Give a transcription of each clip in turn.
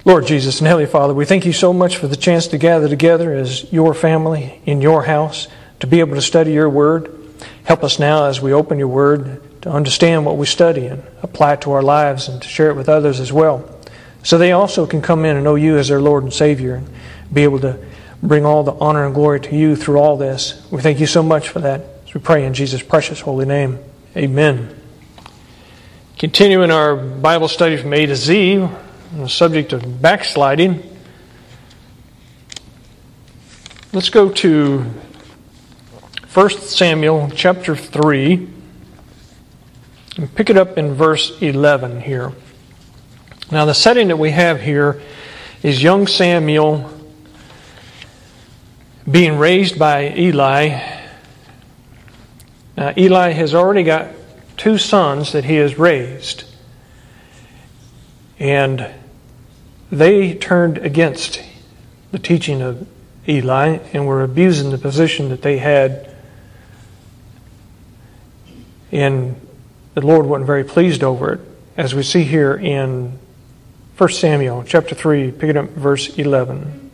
Lord Jesus and Heavenly Father, we thank you so much for the chance to gather together as your family in your house to be able to study your word. Help us now as we open your word to understand what we study and apply it to our lives and to share it with others as well, so they also can come in and know you as their Lord and Savior and be able to bring all the honor and glory to you through all this. We thank you so much for that as we pray in Jesus' precious holy name. Amen. Continuing our Bible study from A to Z on the subject of backsliding, let's go to 1 Samuel chapter 3 and pick it up in verse 11 here. Now the setting that we have here is young Samuel being raised by Eli. Now Eli has already got 2 sons that he has raised, and they turned against the teaching of Eli and were abusing the position that they had, and the Lord wasn't very pleased over it, as we see here in 1 Samuel chapter 3, picking up verse 11.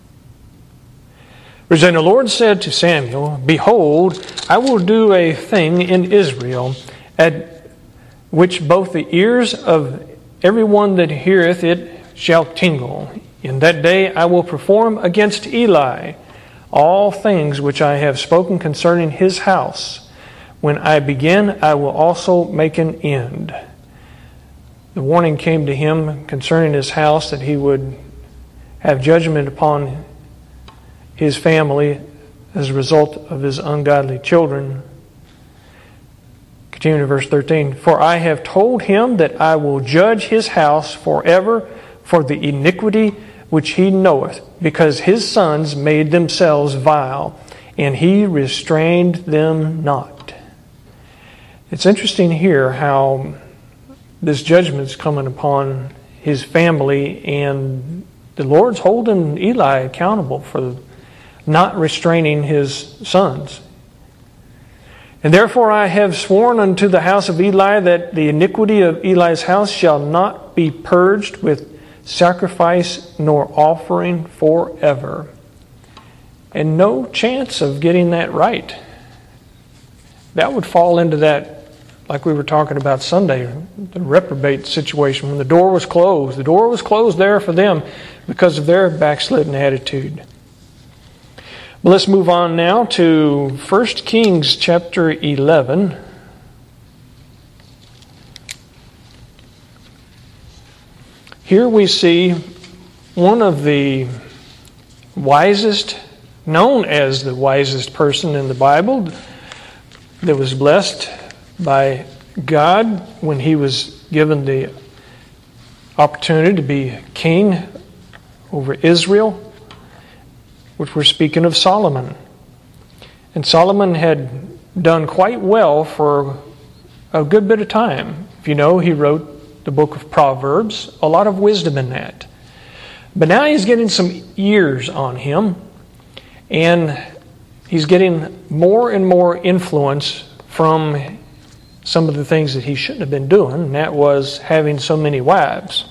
Then the Lord said to Samuel, "Behold, I will do a thing in Israel, at which both the ears of everyone that heareth it shall tingle. In that day I will perform against Eli all things which I have spoken concerning his house. When I begin, I will also make an end." The warning came to him concerning his house that he would have judgment upon his family as a result of his ungodly children. Continuing in verse 13, "For I have told him that I will judge his house forever for the iniquity which he knoweth, because his sons made themselves vile, and he restrained them not." It's interesting here how this judgment is coming upon his family, and the Lord's holding Eli accountable for not restraining his sons. "And therefore I have sworn unto the house of Eli that the iniquity of Eli's house shall not be purged with sacrifice nor offering forever." And no chance of getting that right. That would fall into that, like we were talking about Sunday, the reprobate situation. When the door was closed there for them because of their backslidden attitude. But let's move on now to 1 Kings chapter 11. Here we see one of the wisest, known as the wisest person in the Bible, that was blessed by God when he was given the opportunity to be king over Israel, which we're speaking of Solomon. And Solomon had done quite well for a good bit of time. If you know, he wrote the book of Proverbs, a lot of wisdom in that. But now he's getting some years on him, and he's getting more and more influence from some of the things that he shouldn't have been doing, and that was having so many wives.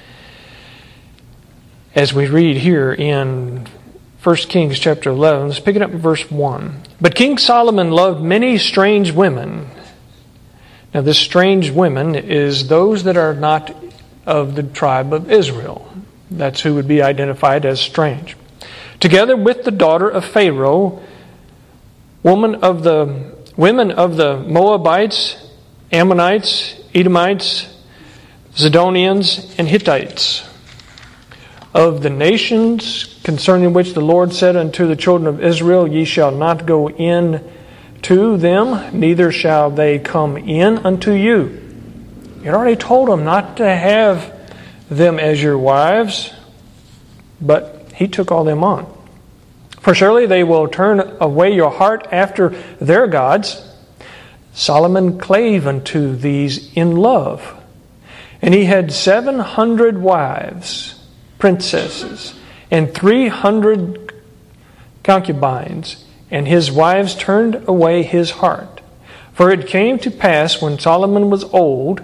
As we read here in 1 Kings chapter 11, let's pick it up in verse 1. "But King Solomon loved many strange women." Now this strange women is those that are not of the tribe of Israel. That's who would be identified as strange. "Together with the daughter of Pharaoh, women of the Moabites, Ammonites, Edomites, Zidonians, and Hittites, of the nations concerning which the Lord said unto the children of Israel, Ye shall not go in to them, neither shall they come in unto you." He had already told them not to have them as your wives, but he took all them on. "For surely they will turn away your heart after their gods. Solomon clave unto these in love. And he had 700 wives, princesses, and 300 concubines, and his wives turned away his heart. For it came to pass when Solomon was old,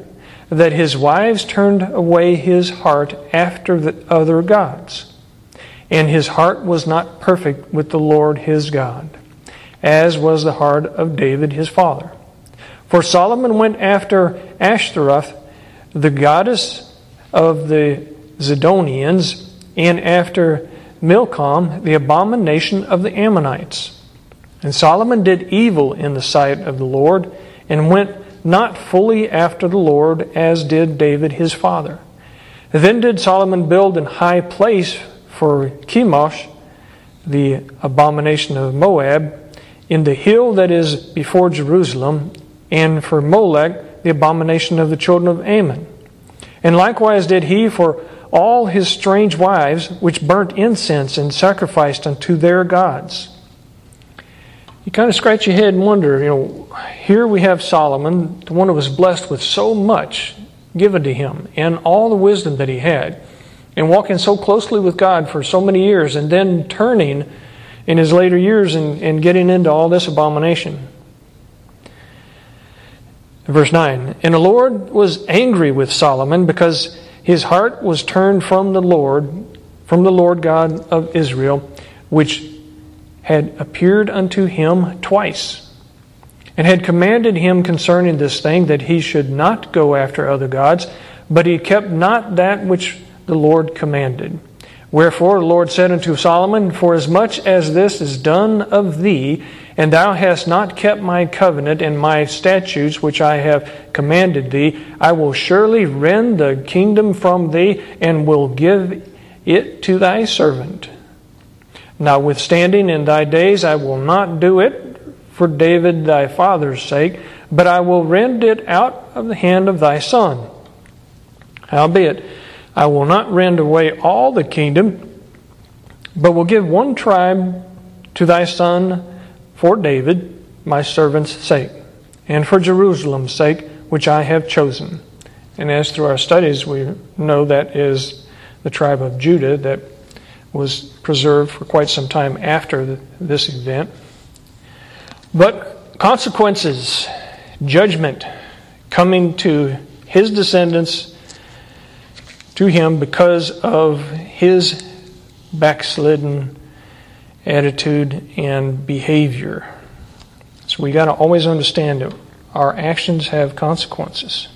that his wives turned away his heart after the other gods. And his heart was not perfect with the Lord his God, as was the heart of David his father. For Solomon went after Ashtaroth, the goddess of the Zidonians, and after Milcom, the abomination of the Ammonites. And Solomon did evil in the sight of the Lord, and went not fully after the Lord, as did David his father. Then did Solomon build an high place for Chemosh, the abomination of Moab, in the hill that is before Jerusalem, and for Molech, the abomination of the children of Ammon. And likewise did he for all his strange wives, which burnt incense and sacrificed unto their gods. You kind of scratch your head and wonder, here we have Solomon, the one who was blessed with so much given to him, and all the wisdom that he had, and walking so closely with God for so many years, and then turning in his later years and getting into all this abomination. Verse 9, And the Lord was angry with Solomon, because his heart was turned from the Lord God of Israel, which had appeared unto him twice, and had commanded him concerning this thing, that he should not go after other gods, but he kept not that which the Lord commanded. Wherefore the Lord said unto Solomon, Forasmuch as this is done of thee, and thou hast not kept my covenant and my statutes which I have commanded thee, I will surely rend the kingdom from thee, and will give it to thy servant. Notwithstanding, in thy days I will not do it for David thy father's sake, but I will rend it out of the hand of thy son. Howbeit, I will not rend away all the kingdom, but will give one tribe to thy son for David, my servant's sake, and for Jerusalem's sake, which I have chosen. And as through our studies, we know that is the tribe of Judah that was preserved for quite some time after this event. But consequences, judgment coming to his descendants, to him, because of his backslidden attitude and behavior. So we got to always understand that our actions have consequences.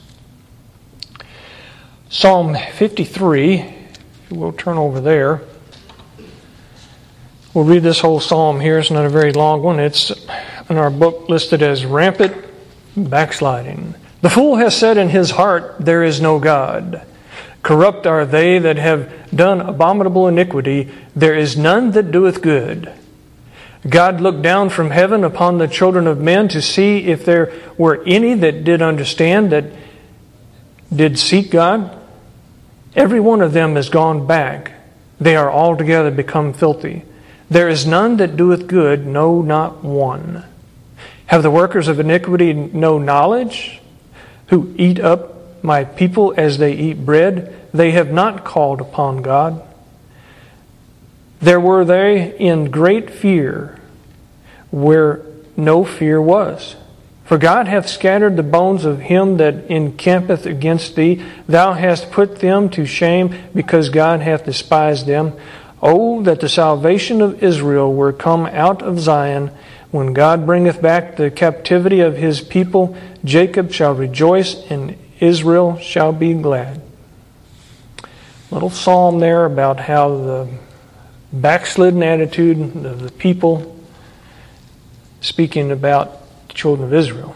Psalm 53, we'll turn over there. We'll read this whole psalm here. It's not a very long one. It's in our book listed as rampant backsliding. The fool has said in his heart, There is no God. Corrupt are they that have done abominable iniquity. There is none that doeth good. God looked down from heaven upon the children of men to see if there were any that did understand, that did seek God. Every one of them is gone back. They are altogether become filthy. There is none that doeth good, no, not one. Have the workers of iniquity no knowledge, who eat up my people as they eat bread? They have not called upon God. There were they in great fear, where no fear was. For God hath scattered the bones of him that encampeth against thee. Thou hast put them to shame, because God hath despised them. Oh, that the salvation of Israel were come out of Zion. When God bringeth back the captivity of his people, Jacob shall rejoice, and Israel shall be glad. Little psalm there about how the backslidden attitude of the people, speaking about the children of Israel.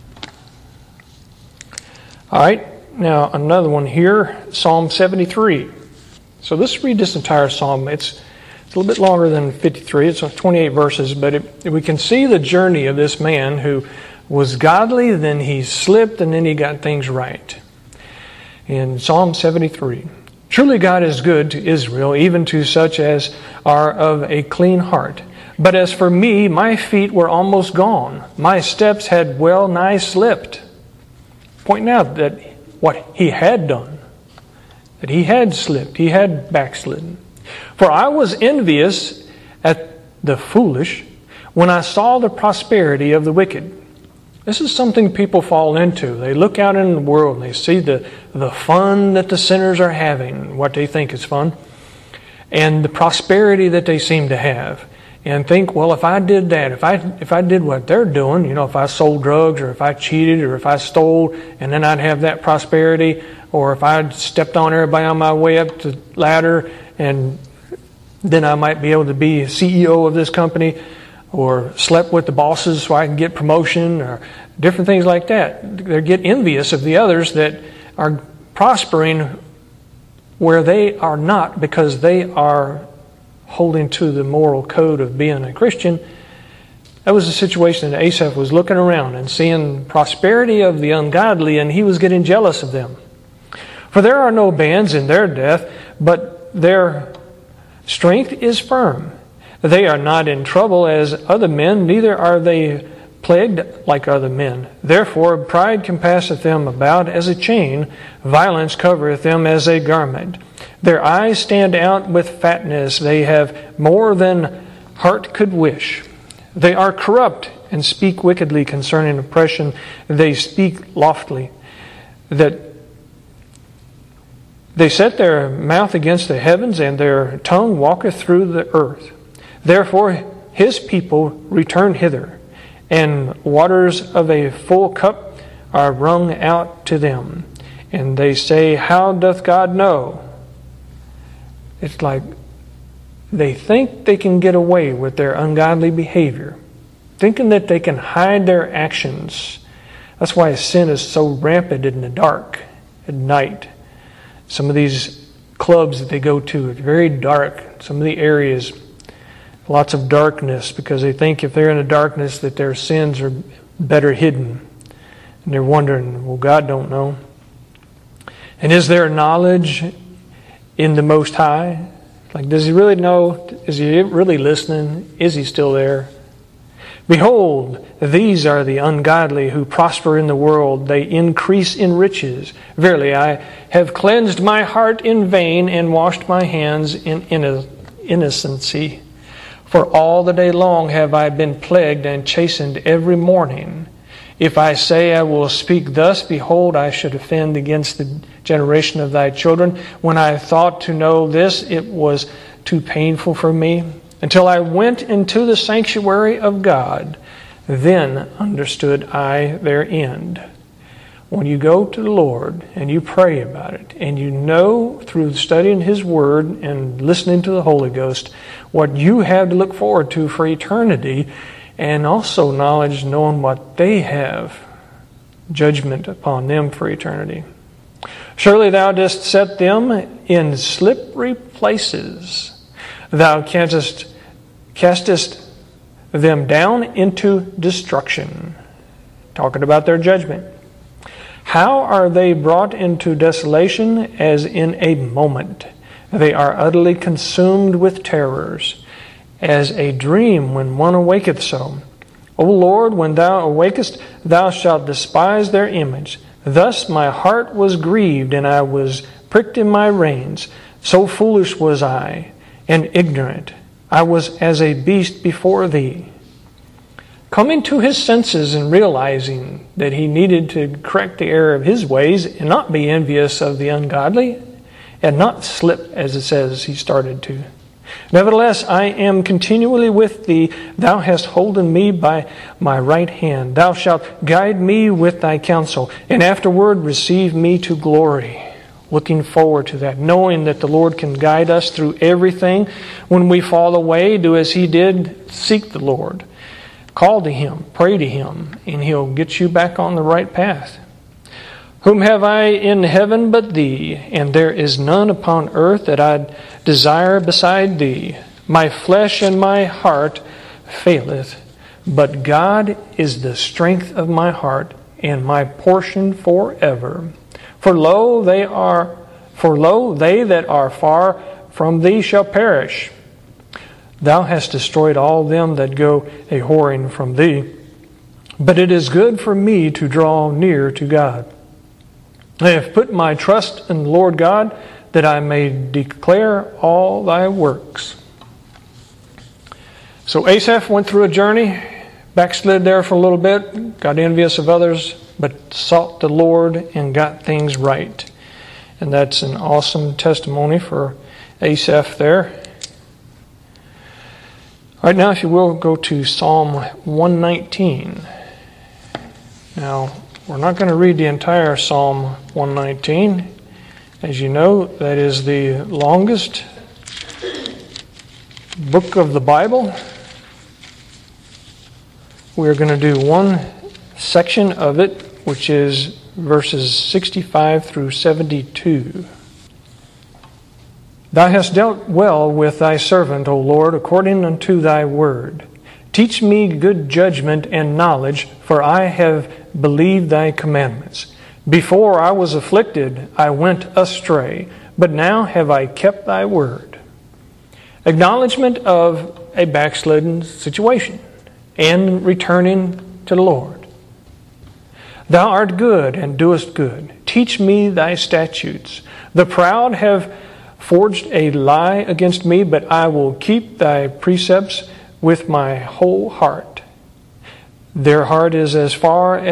All right, now another one here, Psalm 73. So let's read this entire psalm. It's a little bit longer than 53. It's 28 verses, but we can see the journey of this man who was godly, then he slipped, and then he got things right. In Psalm 73, Truly God is good to Israel, even to such as are of a clean heart. But as for me, my feet were almost gone. My steps had well nigh slipped. Pointing out that what he had done, that he had slipped, he had backslidden. For I was envious at the foolish when I saw the prosperity of the wicked. This is something people fall into. They look out in the world and they see the fun that the sinners are having, what they think is fun, and the prosperity that they seem to have, and think, well, if I did that, if I did what they're doing, if I sold drugs or if I cheated or if I stole, and then I'd have that prosperity, or if I stepped on everybody on my way up the ladder, and then I might be able to be CEO of this company, or slept with the bosses so I can get promotion, or different things like that. They get envious of the others that are prospering where they are not, because they are holding to the moral code of being a Christian. That was the situation that Asaph was looking around and seeing prosperity of the ungodly, and he was getting jealous of them. For there are no bands in their death, but their strength is firm. They are not in trouble as other men, neither are they plagued like other men. Therefore pride compasseth them about as a chain, violence covereth them as a garment. Their eyes stand out with fatness, they have more than heart could wish. They are corrupt and speak wickedly concerning oppression. They speak loftily, that they set their mouth against the heavens, and their tongue walketh through the earth. Therefore his people return hither, and waters of a full cup are wrung out to them. And they say, how doth God know? It's like they think they can get away with their ungodly behavior, thinking that they can hide their actions. That's why sin is so rampant in the dark, at night. Some of these clubs that they go to, it's very dark. Some of the areas, lots of darkness, because they think if they're in the darkness that their sins are better hidden. And they're wondering, well, God don't know. And is there knowledge in the Most High? Like, does He really know? Is He really listening? Is He still there? Behold, these are the ungodly who prosper in the world. They increase in riches. Verily, I have cleansed my heart in vain and washed my hands in innocency. For all the day long have I been plagued and chastened every morning. If I say I will speak thus, behold, I should offend against the generation of thy children. When I thought to know this, it was too painful for me. Until I went into the sanctuary of God, then understood I their end. When you go to the Lord and you pray about it, and you know through studying His Word and listening to the Holy Ghost what you have to look forward to for eternity, and also knowledge, knowing what they have, judgment upon them for eternity. Surely thou dost set them in slippery places. Thou castest them down into destruction. Talking about their judgment. How are they brought into desolation as in a moment? They are utterly consumed with terrors, as a dream when one awaketh so. O Lord, when thou awakest, thou shalt despise their image. Thus my heart was grieved, and I was pricked in my reins. So foolish was I, and ignorant. I was as a beast before thee. Coming to his senses and realizing that he needed to correct the error of his ways and not be envious of the ungodly, and not slip, as it says, he started to. Nevertheless, I am continually with thee. Thou hast holden me by my right hand. Thou shalt guide me with thy counsel, and afterward receive me to glory. Looking forward to that, knowing that the Lord can guide us through everything. When we fall away, do as he did, seek the Lord. Call to Him, pray to Him, and He'll get you back on the right path. Whom have I in heaven but Thee? And there is none upon earth that I desire beside Thee. My flesh and my heart faileth, but God is the strength of my heart and my portion forever. For lo, they that are far from Thee shall perish. Thou hast destroyed all them that go a whoring from Thee. But it is good for me to draw near to God. I have put my trust in the Lord God, that I may declare all Thy works. So Asaph went through a journey, backslid there for a little bit, got envious of others, but sought the Lord and got things right. And that's an awesome testimony for Asaph there. All right, now if you will, go to Psalm 119. Now, we're not going to read the entire Psalm 119. As you know, that is the longest book of the Bible. We're going to do one section of it, which is verses 65 through 72. Thou hast dealt well with thy servant, O Lord, according unto thy word. Teach me good judgment and knowledge, for I have believed thy commandments. Before I was afflicted, I went astray, but now have I kept thy word. Acknowledgement of a backslidden situation and returning to the Lord. Thou art good and doest good. Teach me thy statutes. The proud have forged a lie against me, but I will keep thy precepts with my whole heart. Their heart is as fat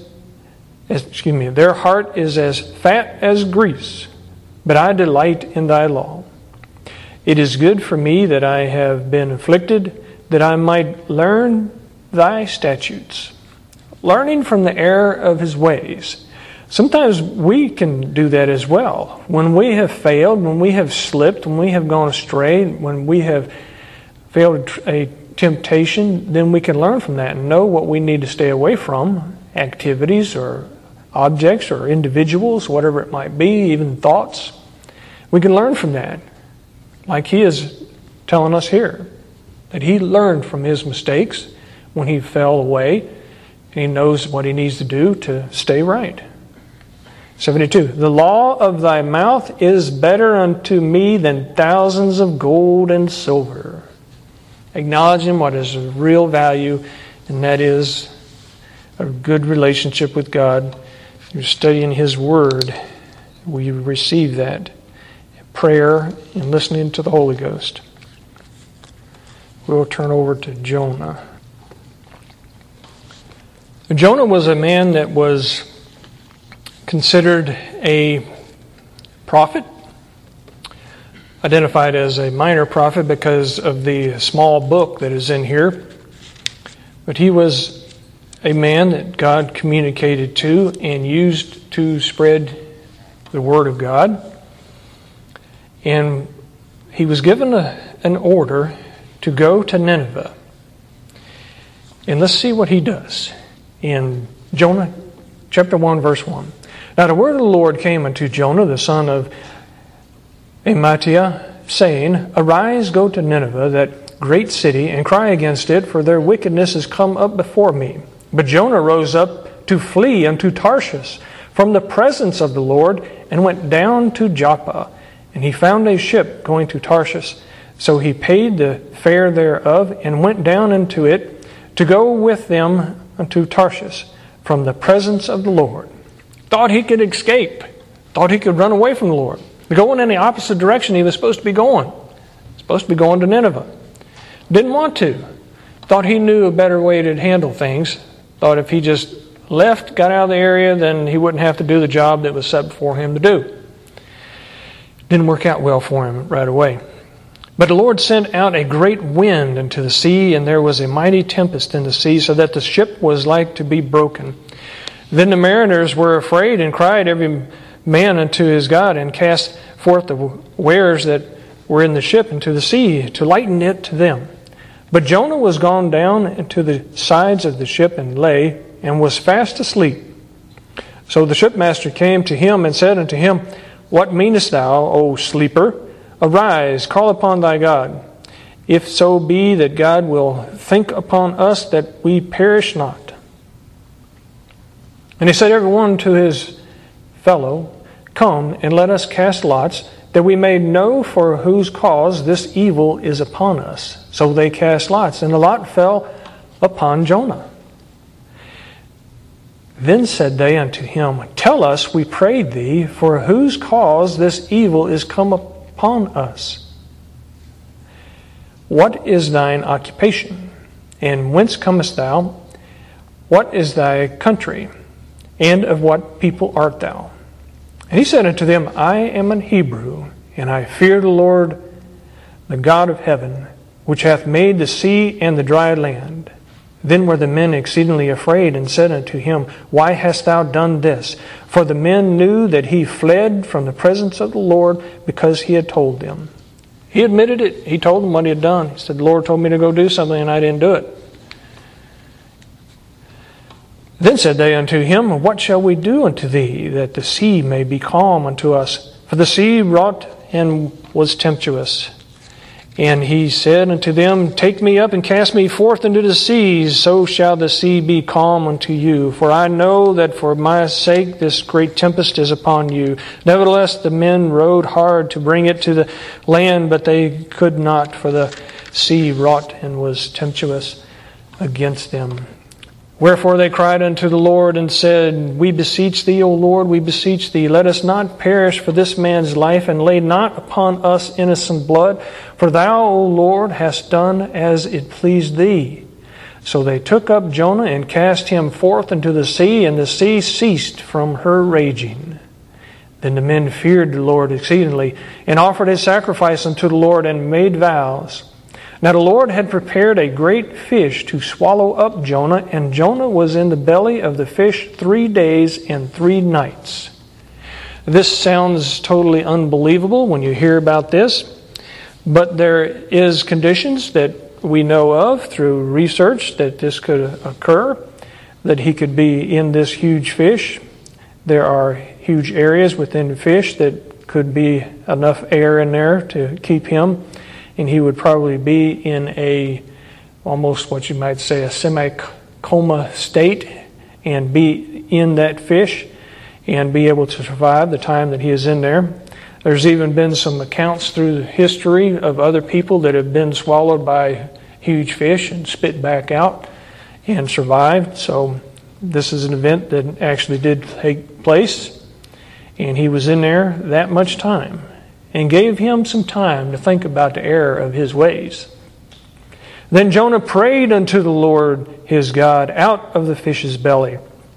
as grease, but I delight in thy law. It is good for me that I have been afflicted, that I might learn thy statutes. Learning from the error of his ways. Sometimes we can do that as well. When we have failed, when we have slipped, when we have gone astray, when we have failed a temptation, then we can learn from that and know what we need to stay away from, activities or objects or individuals, whatever it might be, even thoughts. We can learn from that, like he is telling us here, that he learned from his mistakes when he fell away, and he knows what he needs to do to stay right. 72. The law of thy mouth is better unto me than thousands of gold and silver. Acknowledging what is of real value, and that is a good relationship with God. You're studying His Word. We receive that. Prayer and listening to the Holy Ghost. We'll turn over to Jonah. Jonah was a man that was considered a prophet, identified as a minor prophet because of the small book that is in here. But he was a man that God communicated to and used to spread the Word of God. And he was given an order to go to Nineveh. And let's see what he does in Jonah chapter 1, verse 1. Now the word of the Lord came unto Jonah, the son of Amittai, saying, Arise, go to Nineveh, that great city, and cry against it, for their wickedness is come up before me. But Jonah rose up to flee unto Tarshish from the presence of the Lord, and went down to Joppa. And he found a ship going to Tarshish. So he paid the fare thereof, and went down into it to go with them unto Tarshish from the presence of the Lord. Thought he could escape. Thought he could run away from the Lord. Going in the opposite direction he was supposed to be going. Supposed to be going to Nineveh. Didn't want to. Thought he knew a better way to handle things. Thought if he just left, got out of the area, then he wouldn't have to do the job that was set before him to do. Didn't work out well for him right away. But the Lord sent out a great wind into the sea, and there was a mighty tempest in the sea, so that the ship was like to be broken. Then the mariners were afraid, and cried every man unto his God, and cast forth the wares that were in the ship into the sea, to lighten it to them. But Jonah was gone down into the sides of the ship, and lay, and was fast asleep. So the shipmaster came to him, and said unto him, What meanest thou, O sleeper? Arise, call upon thy God, if so be that God will think upon us that we perish not. And he said every one to his fellow, Come, and let us cast lots, that we may know for whose cause this evil is upon us. So they cast lots, and the lot fell upon Jonah. Then said they unto him, Tell us, we pray thee, for whose cause this evil is come upon us. What is thine occupation? And whence comest thou? What is thy country? And of what people art thou? And he said unto them, I am an Hebrew, and I fear the Lord, the God of heaven, which hath made the sea and the dry land. Then were the men exceedingly afraid, and said unto him, Why hast thou done this? For the men knew that he fled from the presence of the Lord, because he had told them. He admitted it. He told them what he had done. He said, The Lord told me to go do something, and I didn't do it. Then said they unto him, What shall we do unto thee, that the sea may be calm unto us? For the sea wrought and was tempestuous. And he said unto them, Take me up and cast me forth into the seas, so shall the sea be calm unto you. For I know that for my sake this great tempest is upon you. Nevertheless the men rowed hard to bring it to the land, but they could not, for the sea wrought and was tempestuous against them. Wherefore they cried unto the Lord and said, We beseech thee, O Lord, we beseech thee, let us not perish for this man's life, and lay not upon us innocent blood. For thou, O Lord, hast done as it pleased thee. So they took up Jonah and cast him forth into the sea, and the sea ceased from her raging. Then the men feared the Lord exceedingly, and offered a sacrifice unto the Lord, and made vows. Now the Lord had prepared a great fish to swallow up Jonah, and Jonah was in the belly of the fish 3 days and 3 nights. This sounds totally unbelievable when you hear about this, but there is conditions that we know of through research that this could occur, that he could be in this huge fish. There are huge areas within the fish that could be enough air in there to keep him. And he would probably be in a, almost what you might say, a semi-coma state, and be in that fish and be able to survive the time that he is in there. There's even been some accounts through the history of other people that have been swallowed by huge fish and spit back out and survived. So this is an event that actually did take place, and he was in there that much time, and gave him some time to think about the error of his ways. Then Jonah prayed unto the Lord his God out of the fish's belly,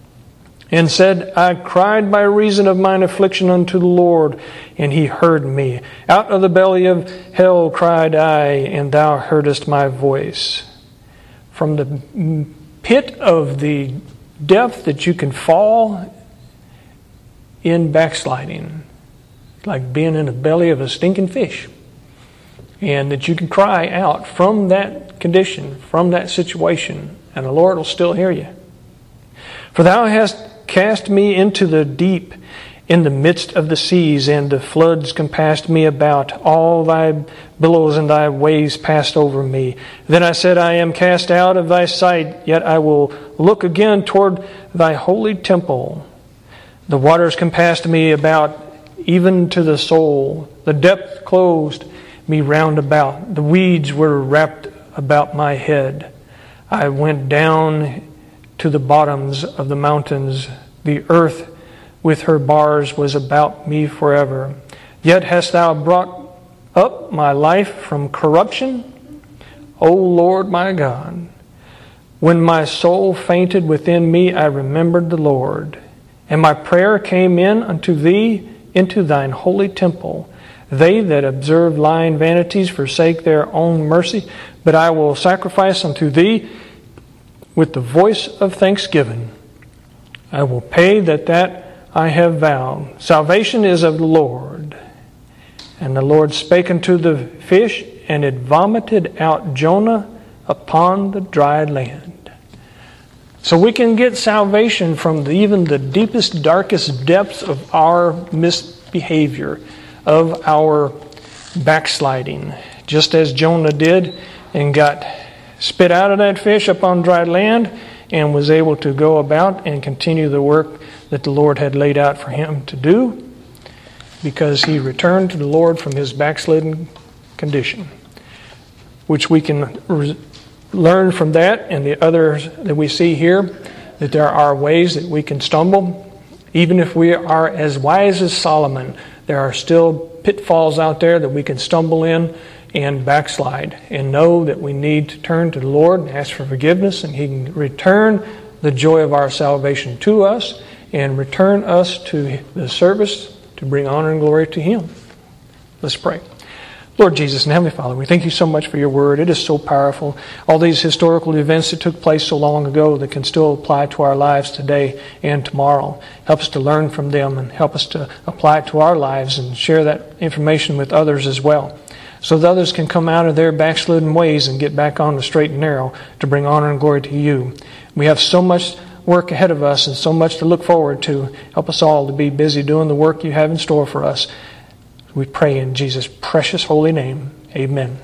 and said, I cried by reason of mine affliction unto the Lord, and he heard me. Out of the belly of hell cried I, and thou heardest my voice. From the pit of the depth that you can fall in backsliding, like being in the belly of a stinking fish, and that you can cry out from that condition, from that situation, and the Lord will still hear you. For thou hast cast me into the deep, in the midst of the seas, and the floods compassed me about. All thy billows and thy waves passed over me. Then I said, I am cast out of thy sight, yet I will look again toward thy holy temple. The waters compassed me about, even to the soul. The depth closed me round about. The weeds were wrapped about my head. I went down to the bottoms of the mountains. The earth with her bars was about me forever. Yet hast thou brought up my life from corruption, O Lord my God. When my soul fainted within me, I remembered the Lord. And my prayer came in unto thee, into thine holy temple. They that observe lying vanities forsake their own mercy, but I will sacrifice unto thee with the voice of thanksgiving. I will pay that I have vowed. Salvation is of the Lord. And the Lord spake unto the fish, and it vomited out Jonah upon the dry land. So we can get salvation from even the deepest, darkest depths of our misbehavior, of our backsliding, just as Jonah did, and got spit out of that fish upon dry land, and was able to go about and continue the work that the Lord had laid out for him to do, because he returned to the Lord from his backslidden condition, which we can learn from that and the others that we see here, that there are ways that we can stumble. Even if we are as wise as Solomon, there are still pitfalls out there that we can stumble in and backslide, and know that we need to turn to the Lord and ask for forgiveness, and He can return the joy of our salvation to us and return us to the service to bring honor and glory to Him. Let's pray. Lord Jesus and Heavenly Father, we thank You so much for Your Word. It is so powerful. All these historical events that took place so long ago that can still apply to our lives today and tomorrow. Help us to learn from them and help us to apply it to our lives and share that information with others as well, so that others can come out of their backslidden ways and get back on the straight and narrow to bring honor and glory to You. We have so much work ahead of us and so much to look forward to. Help us all to be busy doing the work You have in store for us. We pray in Jesus' precious holy name. Amen.